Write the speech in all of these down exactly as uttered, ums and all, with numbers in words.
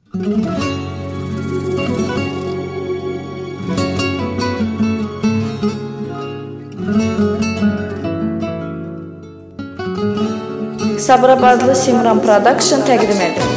Sabirabadlı Simran Production təqdim edir.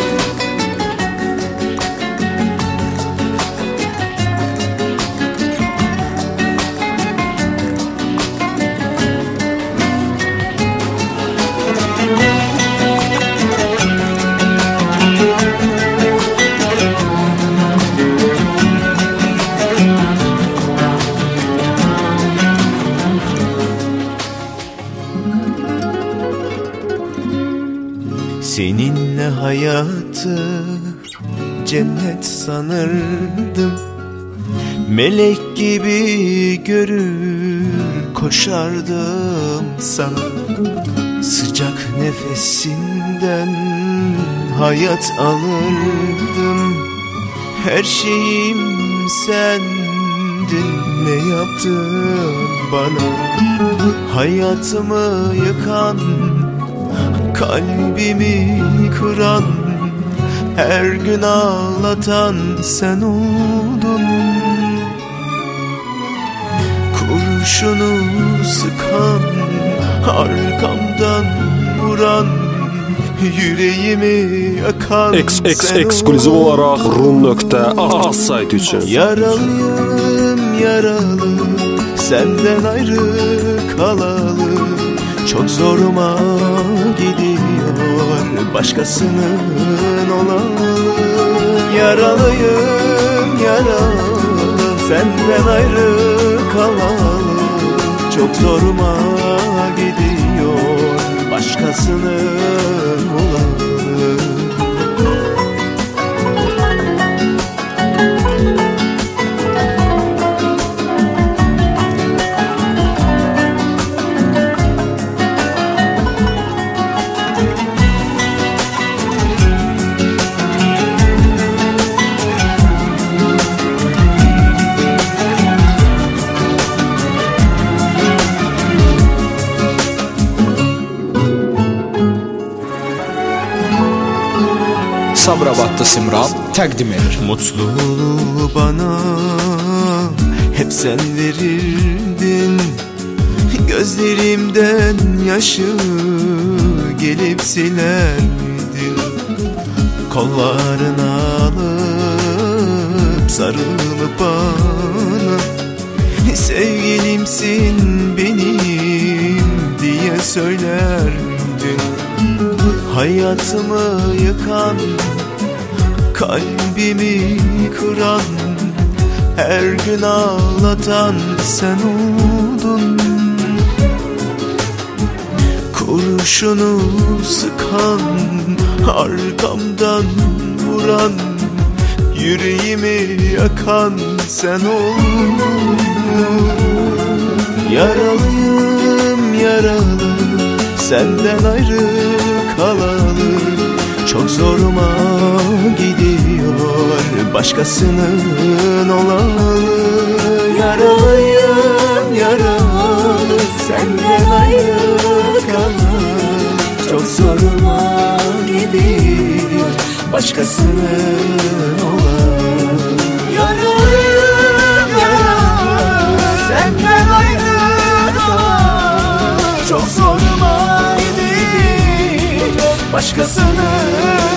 Seninle hayatı cennet sanırdım. Melek gibi görür koşardım sana. Sıcak nefesinden hayat alırdım. Her şeyim sendin, ne yaptın bana? Hayatımı yıkan, kalbimi kıran, her gün ağlatan sen oldun. Kurşunu sıkan, arkamdan vuran, yüreğimi yakan X X eksklüziv olaraq rum nöqtə az sayt üçün. Yaralıyım yaralı, senden ayrı kalalı. Çok zoruma gidiyor başkasının olalı. Yaralıyım yaralı, senden ayrı kalalı. Çok zoruma gidiyor başkasının olalı. Sabirabadlı Simran təqdim edir. Mutluluğu bana hep sen verirdin. Gözlerimden yaşı gelip silerdin. Kollarına alıp sarılıp bana sevgilimsin benim diye söylerdin. Hayatımı yıkan, kalbimi kıran, her gün ağlatan sen oldun. Kurşunu sıkan, arkamdan vuran, yüreğimi yakan sen oldun. Yaralıyım yaralı, senden ayrı kalalı. Çok zoruma gidiyor başkasının olalı. Yaralıyım yaralı, senden ayrı kalalı. Çok zoruma gidiyor başkasının olalı. Yaralıyım yaralı, senden ayrı kalalı. Çok zoruma gidiyor başkasının